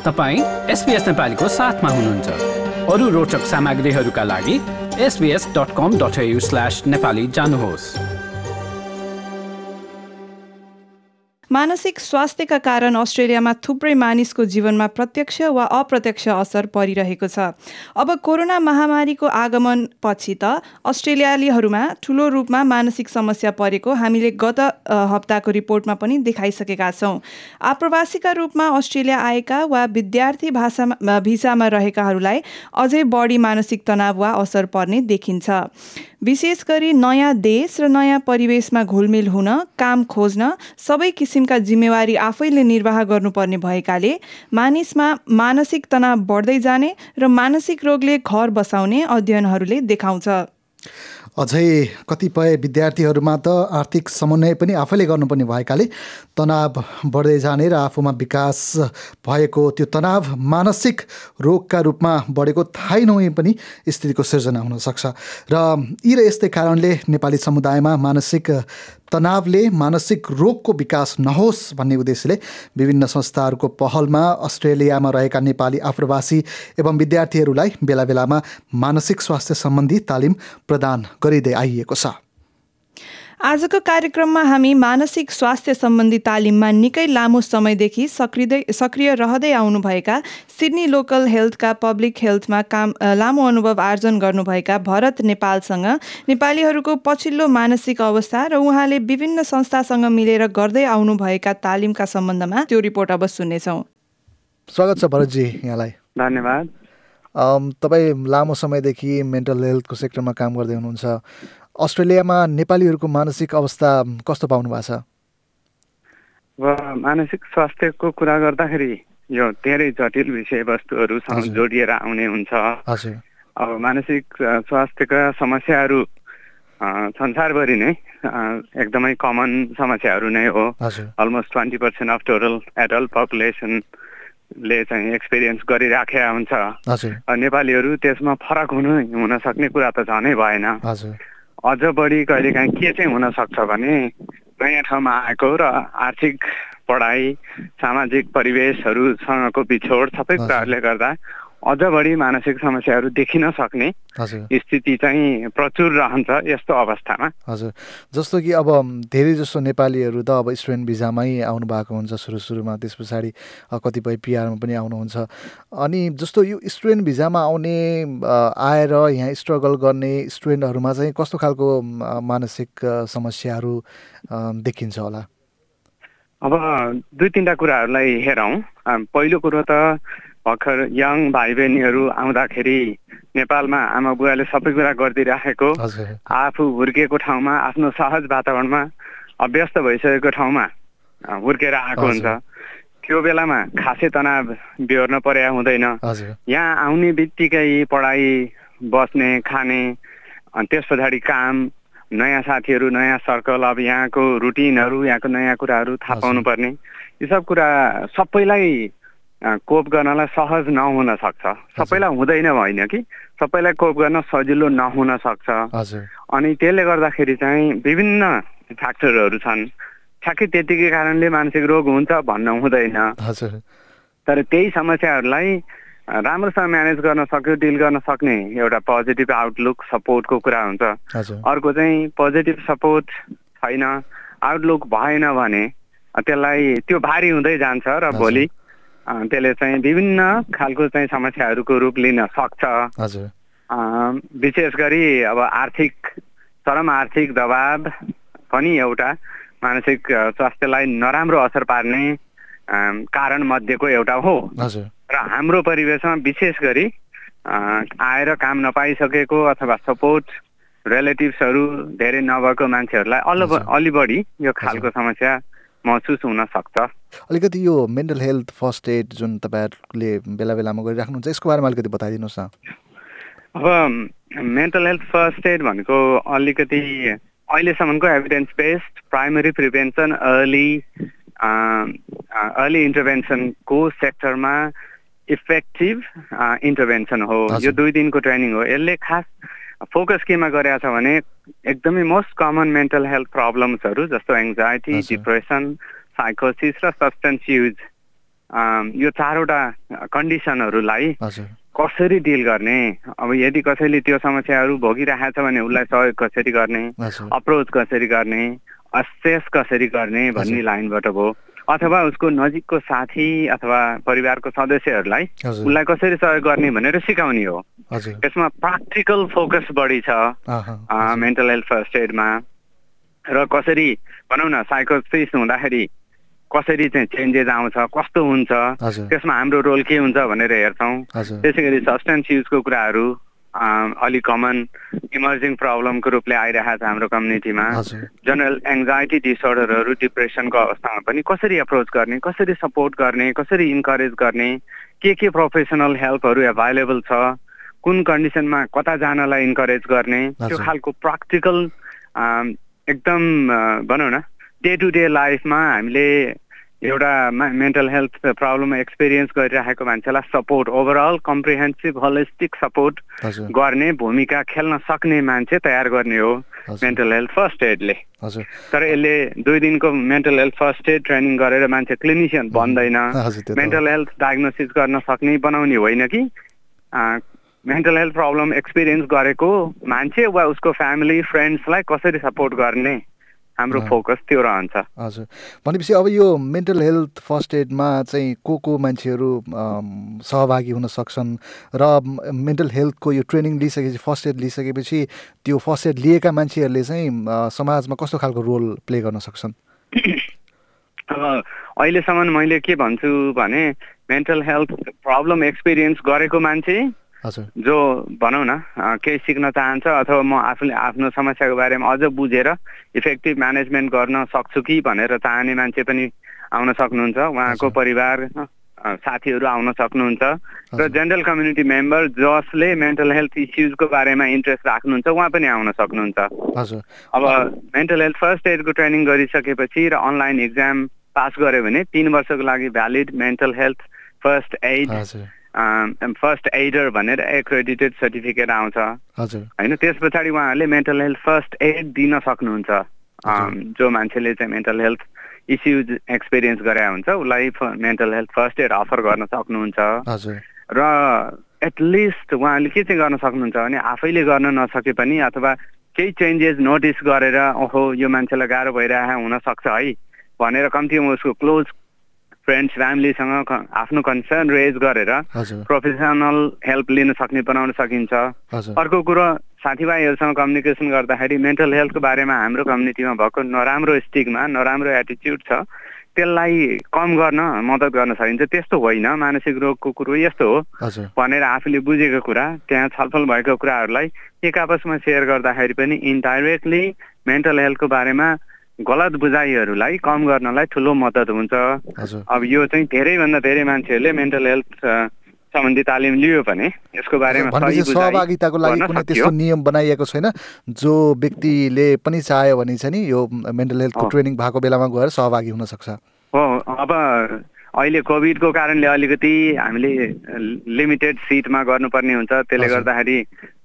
तपाईं SBS नेपालीको साथमा हुनुहुन्छ। अरू रोचक सामग्रीहरूका लागि sbs.com.au/nepali जानुहोस्। मानसिक स्वास्थ्यका कारण अस्ट्रेलियामा थुप्रै मानिसको जीवनमा प्रत्यक्ष वा अप्रत्यक्ष असर परिरहेको छ। अब कोरोना महामारीको आगमन पछि त अस्ट्रेलियालीहरूमा ठूलो रूपमा मानसिक समस्या परेको हामीले गत हप्ताको रिपोर्टमा पनि देखाइसकेका छौँ। आप्रवासीका रूपमा अस्ट्रेलिया आएका वा विद्यार्थी भिसामा रहेकाहरूलाई अझै बढी मानसिक तनाव वा असर पर्ने देखिन्छ। विशेष गरी नयाँ देश र नयाँ परिवेशमा घुलमिल हुन, काम खोज्न सबै किसिमका जिम्मेवारी आफैले निर्वाह गर्नुपर्ने भएकाले मानिसमा मानसिक तनाव बढ्दै जाने र मानसिक रोगले घर बसाउने अध्ययनहरूले देखाउँछ। अझै कतिपय विद्यार्थीहरूमा त आर्थिक समन्वय पनि आफैले गर्नुपर्ने भएकाले तनाव बढ्दै जाने र आफूमा विकास भएको त्यो तनाव मानसिक रोगका रूपमा बढेको थाहै नहुँ पनि स्थितिको सिर्जना हुनसक्छ। र यस्तै कारणले नेपाली समुदायमा मानसिक तनावले मानसिक रोगको विकास नहोस् भन्ने उद्देश्यले विभिन्न संस्थाहरूको पहलमा अस्ट्रेलियामा रहेका नेपाली आप्रवासी एवं विद्यार्थीहरूलाई बेला बेलामा मानसिक स्वास्थ्य सम्बन्धी तालिम प्रदान गरिँदै आइएको छ। आजको कार्यक्रममा हामी मानसिक स्वास्थ्य सम्बन्धी तालिममा निकै लामो समयदेखि सक्रिय रहँदै आउनुभएका सिडनी लोकल हेल्थका पब्लिक हेल्थमा लामो अनुभव आर्जन गर्नुभएका भरत नेपालसँग नेपालीहरूको पछिल्लो मानसिक अवस्था र उहाँले विभिन्न संस्थासँग मिलेर गर्दै आउनुभएका तालिमका सम्बन्धमा त्यो रिपोर्ट अब सुन्नेछौँ। स्वागत छ भरतजी यहाँलाई। धन्यवाद। तपाईँ लामो समयदेखि मेन्टल हेल्थको सेक्टरमा काम गर्दै हुनुहुन्छ। अस्ट्रेलियामा नेपालीहरूको मानसिक अवस्था कस्तो पाउनु भएको छ? मानसिक स्वास्थ्यको कुरा गर्दाखेरि यो धेरै जटिल विषयवस्तुहरूसँग जोडिएर आउने हुन्छ। अब मानसिक स्वास्थ्यका समस्याहरू संसारभरि नै एकदमै कमन समस्याहरू नै हो। अलमोस्ट 20% अफ टोटल एडल्ट पपुलेसनले चाहिँ एक्सपिरियन्स गरिराखेका हुन्छ। नेपालीहरू त्यसमा फरक हुन सक्ने कुरा त झनै भएन। अझ बढी कहिलेकाहीँ के चाहिँ हुनसक्छ भने नयाँ ठाउँमा आएको र आर्थिक पढाइ सामाजिक परिवेशहरूसँगको बिछोड सबै कुराहरूले गर्दा अझ बढी मानसिक समस्याहरू देखिन सक्ने स्थिति चाहिँ प्रचुर रहन्छ यस्तो अवस्थामा। हजुर, जस्तो कि अब धेरै जस्तो नेपालीहरू त अब स्टुडेन्ट भिजामै आउनु भएको हुन्छ सुरुमा, त्यस पछाडि कतिपय पिआरमा पनि आउनुहुन्छ। अनि जस्तो यो स्टुडेन्ट भिजामा आउने आएर यहाँ स्ट्रगल गर्ने स्टुडेन्टहरूमा चाहिँ कस्तो खालको मानसिक समस्याहरू देखिन्छ होला? अब दुई तिनवटा कुराहरूलाई हेरौँ। पहिलो कुरो त भर्खर यङ भाइ बहिनीहरू आउँदाखेरि नेपालमा आमा बुवाले सबै कुरा गरिदिइराखेको, आफू हुर्किएको ठाउँमा आफ्नो सहज वातावरणमा अभ्यस्त भइसकेको ठाउँमा हुर्केर आएको हुन्छ। त्यो बेलामा खासै तनाव बेहोर्न परेका हुँदैन। यहाँ आउने बित्तिकै पढाइ, बस्ने, खाने, त्यस पछाडि काम, नयाँ साथीहरू, नयाँ सर्कल, अब यहाँको रुटिनहरू, यहाँको नयाँ कुराहरू थाहा पाउनु पर्ने, यी सब कुरा सबैलाई कोप गर्नलाई सहज नहुन सक्छ। सबैलाई हुँदैन होइन कि, सबैलाई कोप गर्न सजिलो नहुन सक्छ। अनि त्यसले गर्दाखेरि चाहिँ विभिन्न फ्याक्टरहरू छन्। ठ्याक्कै त्यतिकै कारणले मानसिक रोग हुन्छ भन्न हुँदैन। तर त्यही समस्याहरूलाई राम्रोसँग म्यानेज गर्न सक्यो, डिल गर्न सक्ने एउटा पोजिटिभ आउटलुक सपोर्टको कुरा हुन्छ। अर्को चाहिँ पोजिटिभ सपोर्ट छैन, आउटलुक भएन भने त्यसलाई त्यो भारी हुँदै जान्छ र भोलि त्यसले चाहिँ विभिन्न खालको चाहिँ समस्याहरूको रूप लिन सक्छ। विशेष गरी अब चरम आर्थिक दबाव पनि एउटा मानसिक स्वास्थ्यलाई नराम्रो असर पार्ने कारण मध्येको एउटा हो। र हाम्रो परिवेशमा विशेष गरी आएर काम नपाइसकेको अथवा सपोर्ट रिलेटिभ्सहरू धेरै नभएको मान्छेहरूलाई अलि बढी यो खालको समस्या महसुस हुन सक्छ। अलिकति यो मेन्टल हेल्थ फर्स्ट एड जुन तपाईँहरूले बेला बेलामा गरिराख्नुहुन्छ यसको बारेमा अलिकति बताइदिनुहोस् न। अब मेन्टल हेल्थ फर्स्ट एड भनेको अलिकति अहिलेसम्मको evidence based primary prevention early इन्टरभेन्सनको सेक्टरमा इफेक्टिभ इन्टरभेन्सन हो। यो 2 दिनको ट्रेनिङ हो। यसले खास फोकस केमा गरेको छ भने एकदमै मोस्ट कमन मेन्टल हेल्थ प्रब्लम्सहरू जस्तो एङ्जाइटी, डिप्रेसन, साइकोसिस र सब्सटेन्स युज यो 4वटा कन्डिसनहरूलाई कसरी डिल गर्ने, अब यदि कसैले त्यो समस्याहरू भोगिरहेको छ भने उसलाई सहयोग कसरी गर्ने, अप्रोच कसरी गर्ने, असेस कसरी गर्ने भन्ने लाइनबाट भयो, अथवा उसको नजिकको साथी अथवा परिवारको सदस्यहरूलाई उसलाई कसरी सहयोग गर्ने भनेर सिकाउने हो। यसमा प्र्याक्टिकल फोकस बढी छ मेन्टल हेल्थ फर्स्ट एडमा। र कसरी भनौँ न साइकोथेरापिस्ट हुँदाखेरि कसरी चाहिँ चेन्जेस आउँछ, कस्तो हुन्छ, त्यसमा हाम्रो रोल के हुन्छ भनेर हेर्छौँ। त्यसै गरी सब्सटेन्स युजको कुराहरू अलिक कमन इमर्जिङ प्रब्लमको रूपले आइरहेको छ हाम्रो कम्युनिटीमा। जनरल एङ्जाइटी डिसअर्डरहरू, डिप्रेसनको अवस्थामा पनि कसरी अप्रोच गर्ने, कसरी सपोर्ट गर्ने, कसरी इन्करेज गर्ने, के प्रोफेसनल हेल्पहरू एभाइलेबल छ, कुन कन्डिसनमा कता जानलाई इन्करेज गर्ने, त्यो खालको प्र्याक्टिकल एकदम भनौँ न डे टु डे लाइफमा हामीले एउटा मेन्टल हेल्थ प्रब्लम एक्सपिरियन्स गरिरहेको मान्छेलाई support, overall comprehensive holistic support गर्ने भूमिका खेल्न सक्ने मान्छे तयार गर्ने हो मेन्टल हेल्थ फर्स्ट एडले। तर यसले 2 दिनको mental health first aid training गरेर मान्छे क्लिनिसियन बन्दैन, मेन्टल हेल्थ डायग्नोसिस गर्न सक्ने बनाउने होइन कि मेन्टल हेल्थ प्रब्लम एक्सपिरियन्स गरेको मान्छे वा उसको फ्यामिली फ्रेन्ड्सलाई कसरी सपोर्ट गर्ने, हाम्रो फोकस त्यो रहन्छ। हजुर, भनेपछि अब यो मेन्टल हेल्थ फर्स्ट एडमा चाहिँ को मान्छेहरू सहभागी हुन सक्छन् र मेन्टल हेल्थको यो ट्रेनिङ लिइसकेपछि फर्स्ट एड लिइसकेपछि त्यो फर्स्ट एड लिएका मान्छेहरूले चाहिँ समाजमा कस्तो खालको रोल प्ले गर्न सक्छन्? अब अहिलेसम्म मैले के भन्छु भने मेन्टल हेल्थ प्रब्लम एक्सपिरियन्स गरेको मान्छे जो भनौँ न केही सिक्न चाहन्छ अथवा म आफूले आफ्नो समस्याको बारेमा अझ बुझेर इफेक्टिभ म्यानेजमेन्ट गर्न सक्छु कि भनेर चाहने मान्छे पनि आउन सक्नुहुन्छ, उहाँको परिवार साथीहरू आउन सक्नुहुन्छ, र जेनरल कम्युनिटी मेम्बर जसले मेन्टल हेल्थ इस्युजको बारेमा इन्ट्रेस्ट राख्नुहुन्छ उहाँ पनि आउन सक्नुहुन्छ। अब मेन्टल हेल्थ फर्स्ट एडको ट्रेनिङ गरिसकेपछि र अनलाइन इक्जाम पास गर्यो भने 3 वर्षको लागि valid mental health first aid first aider भनेर एक्रेडिटेड सर्टिफिकेट आउँछ होइन। त्यस पछाडि उहाँहरूले मेन्टल हेल्थ फर्स्ट एड दिन सक्नुहुन्छ। जो मान्छेले चाहिँ मेन्टल हेल्थ इस्युज एक्सपिरियन्स गरे हुन्छ उसलाई mental health first aid offer गर्न सक्नुहुन्छ। र एटलिस्ट उहाँले के चाहिँ गर्न सक्नुहुन्छ भने आफैले गर्न नसके पनि अथवा केही चेन्जेस नोटिस गरेर ओहो यो मान्छेलाई गाह्रो भइरहेको हुनसक्छ है भनेर कम्तीमा उसको क्लोज फ्रेन्ड्स फ्यामिलीसँग आफ्नो कन्सर्न रेज गरेर प्रोफेसनल हेल्प लिन सक्ने बनाउन सकिन्छ। अर्को कुरो साथीभाइहरूसँग कम्युनिकेसन गर्दाखेरि मेन्टल हेल्थको बारेमा हाम्रो कम्युनिटीमा भएको नराम्रो स्टिग्मा, नराम्रो एटिच्युड छ त्यसलाई कम गर्न मद्दत गर्न सकिन्छ। त्यस्तो होइन, मानसिक रोगको कुरो यस्तो हो भनेर आफूले बुझेको कुरा, त्यहाँ छलफल भएको कुराहरूलाई एक आपसमा सेयर गर्दाखेरि पनि इन्डाइरेक्टली मेन्टल हेल्थको बारेमा गलत बुझाइहरूलाई कम गर्नलाई ठुलो मद्दत हुन्छ। अब यो चाहिँ धेरैभन्दा धेरै मान्छेहरूले मेन्टल हेल्थ सम्बन्धी तालिम लियो भने यसको बारेमा सहभागिताको लागि कुनै त्यस्तो नियम बनाइएको छैन? जो व्यक्तिले पनि चाह्यो भने चाहिँ नि यो मेन्टल हेल्थको ट्रेनिङ भएको बेलामा गएर सहभागी हुन सक्छ? हो, अब अहिले कोभिडको कारणले अलिकति हामीले लिमिटेड सिटमा गर्नुपर्ने हुन्छ, त्यसले गर्दाखेरि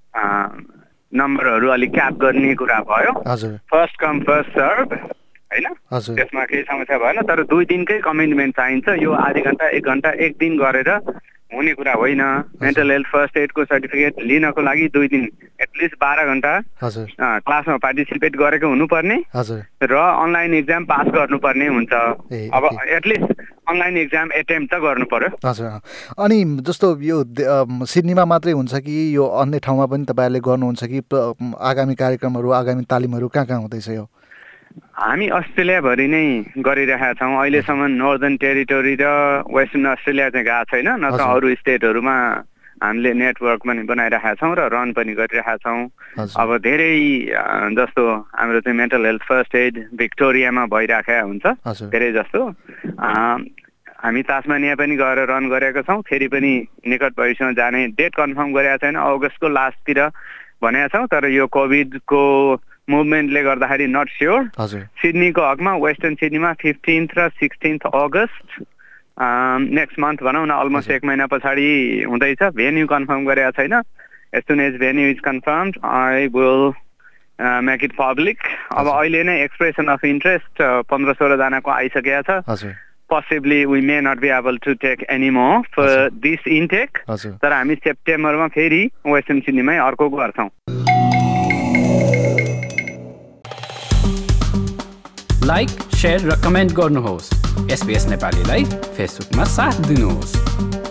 नम्बरहरू अलिक क्याप गर्ने कुरा भयो। फर्स्ट कम फर्स्ट सर्भ होइन, त्यसमा केही समस्या भएन। तर 2 दिनकै कमिटमेन्ट चाहिन्छ। यो आधी घन्टा 1 घन्टा 1 दिन गरेर हुने कुरा होइन। मेन्टल हेल्थ फर्स्ट एडको सर्टिफिकेट लिनको लागि 2 दिन एटलिस्ट 12 घन्टा क्लासमा पार्टिसिपेट गरेको हुनुपर्ने र अनलाइन इक्जाम पास गर्नुपर्ने हुन्छ। अब एटलिस्ट अनलाइन इक्जाम एटेम्प्ट त गर्नु पर्यो। अनि जस्तो यो सिडनीमा मात्रै हुन्छ कि यो अन्य ठाउँमा पनि तपाईँहरूले गर्नुहुन्छ कि आगामी कार्यक्रमहरू, आगामी तालिमहरू कहाँ कहाँ हुँदैछ? यो हामी अस्ट्रेलियाभरि नै गरिरहेका छौँ। अहिलेसम्म नर्दर्न टेरिटोरी र वेस्टर्न अस्ट्रेलिया चाहिँ गएको छैन, नत्र अरू स्टेटहरूमा हामीले नेटवर्क पनि बनाइरहेका छौँ र रन पनि गरिरहेका छौँ। अब धेरै जस्तो हाम्रो चाहिँ मेन्टल हेल्थ फर्स्ट एड भिक्टोरियामा भइरहेको हुन्छ धेरै जस्तो। हामी तास्मानिया पनि गएर रन गरेका छौँ। फेरि पनि निकट भविष्यमा जाने डेट कन्फर्म गरेका छैन, अगस्तको लास्टतिर भनेका छौँ। तर यो कोभिडको मुभमेन्टले गर्दाखेरि नट स्योर। सिडनीको हकमा वेस्टर्न सिडनीमा 15 र 16 अगस्त नेक्स्ट मन्थ भनौँ न, अलमोस्ट 1 महिना पछाडि हुँदैछ। भेन्यू कन्फर्म गरेका छैन। As soon as venue is confirmed I will make it public. अब अहिले नै एक्सप्रेसन अफ इन्ट्रेस्ट 15-16 जनाको आइसकेको छ। possibly we may not be able to take any more for this intake. तर हामी सेप्टेम्बरमा फेरि OSMCD-मै अर्को गर्छौँ। लाइक, शेयर र कमेन्ट गर्नुहोस्। SBS नेपालीलाई फेसबुकमा साथ दिनुहोस्।